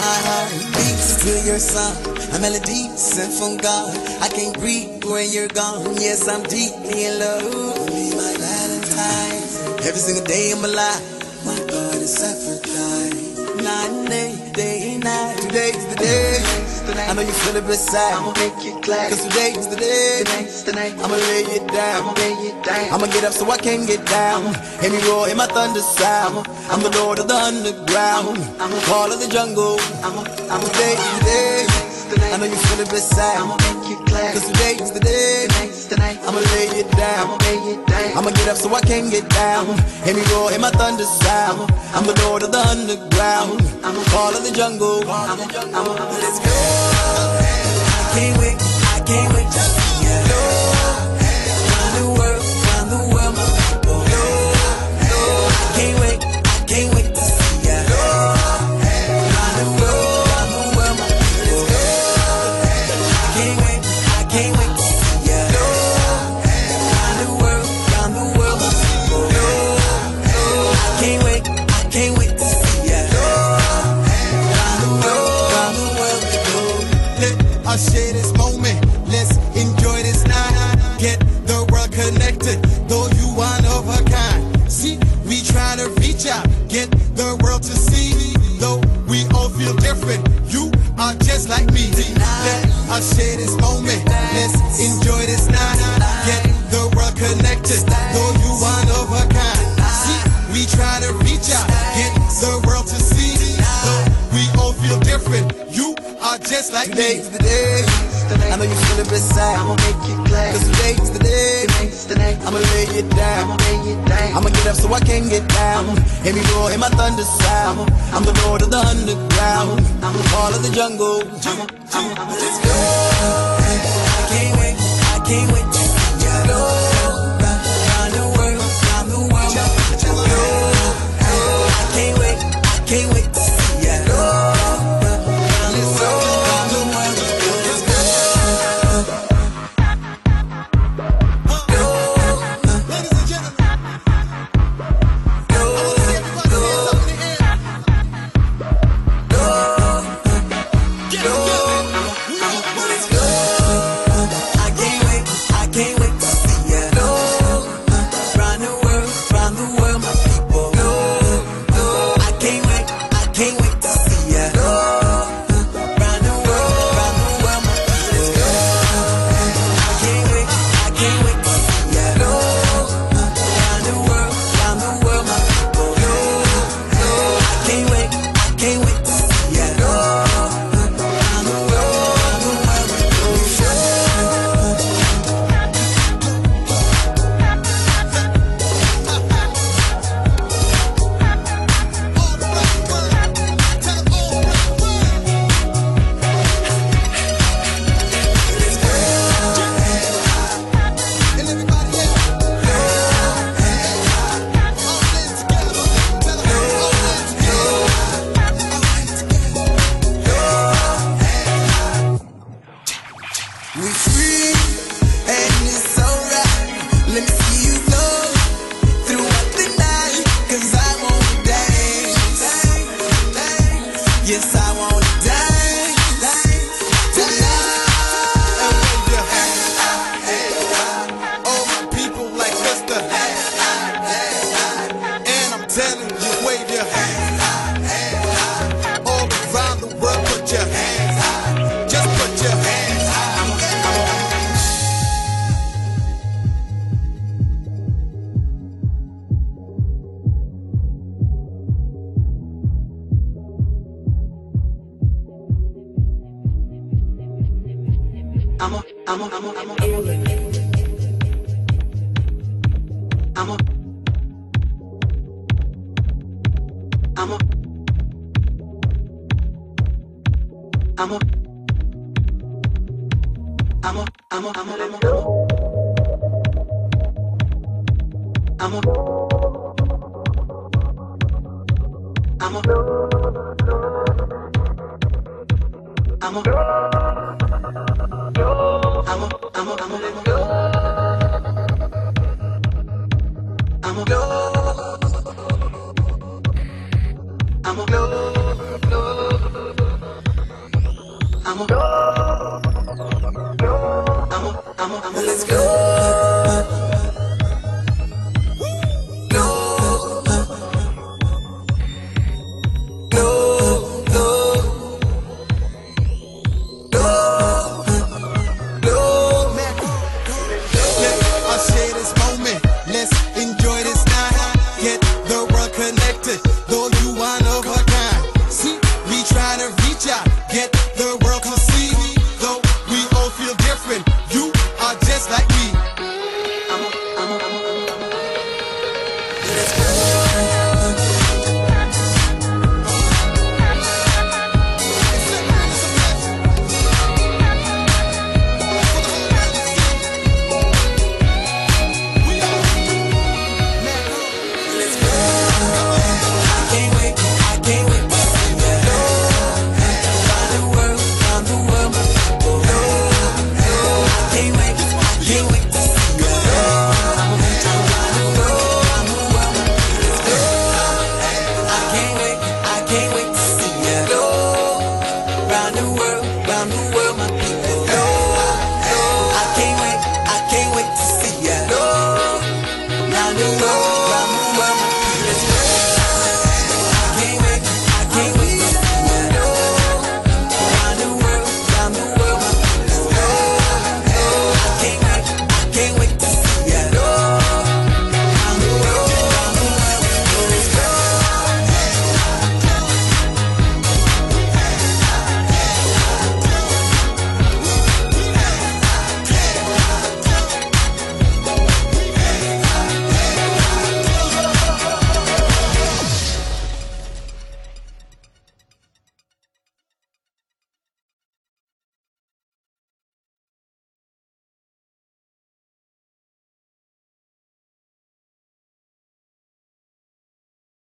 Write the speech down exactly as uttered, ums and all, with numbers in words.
My heart beats to your song, a melody sent from God. I can't breathe when you're gone. Yes, I'm deeply in love. Be my Valentine. Every single day of my life, my God is sacrifice. Night, day, day, night. Today's the day. I know you feel it beside. I'ma make it glad. Cause today's the day. Tonight's the night. I'ma lay it down. I'ma lay it down. I'ma get up so I can get down. Hear me roar in my thunder sound. I'm the Lord of the underground. Call of the jungle. I'ma, I'ma Today's the day. I know you feel it beside. I'ma make it glad. Cause today's the day. Tonight's the night. I'ma lay it down. I'ma lay it down. I'ma get up so I can get down. Hear me roar in my thunder sound. I'm the Lord of the underground. Call of the jungle. I'ma, I'ma, I'ma, Let's go. I can't wait. I can't wait to see you. Round the world, round the world, my people. I can't wait. I can't wait to see you. Round the world, round the world, my people. I can't wait. I can't wait to see you. Round the world, round the world, my people. I can't wait. I can't wait to see you. Round the world, round the world, we go. Let us share this moment. Let's enjoy this night. Get the world connected, though you one of a kind. See, we try to reach out, get the world to see. Though we all feel different, you are just like me. Let us share this moment. Let's enjoy this night. Get the world connected, though you one of a kind. See, we try to reach out, get the world to see. Though we all feel different, you are just like me. Today's the day. I know you feel it beside. I'ma make it glad. Cause today's the day. Tonight's the night. I'ma lay it down. I'ma lay it down. I'ma get up so I can get down. Hear me roar in my thunder sound. I'm the Lord of the underground. I'm the call of the jungle. I'ma, I'ma, I'ma, Let's go. I can't wait. I can't wait to see you. Round the world, round the world. I can't wait. I can't wait to see you. Round the world, round the world. Let's go. Ladies and gentlemen, I want to see everybody hands up in the air. Get up, get up. We all want Let's it. go. I can't wait. I can't wait to see you. Round the world, round the world, my people. I can't wait. I can't wait to see you. Round the world, round the world, my people. I can't wait. I can't wait to see you. Round the world, round the world, my people. I can't wait. I can't wait to see you. Round the world, round the world, my All the right word. Tell them all the right word. And everybody else. All in together. Tell them all in together. All in together. We free, and it's alright. Let me see you flow throughout the night. Cause I wanna dance. Yes, I wanna dance tonight. And wave your hands. All my people like Mister And I'm telling you, wave your hands. All around the world, put your hands. Just put your hands. I'ma, I'ma, I'ma, I'ma, I'ma, I'ma, I'ma, I'ma, I'ma, I'ma, I'ma, I'ma, I'ma, I'ma, I'ma, I'ma, I'ma, I'ma, I'ma, I'm a, I'm a, I'm a, I'm a, Let's go.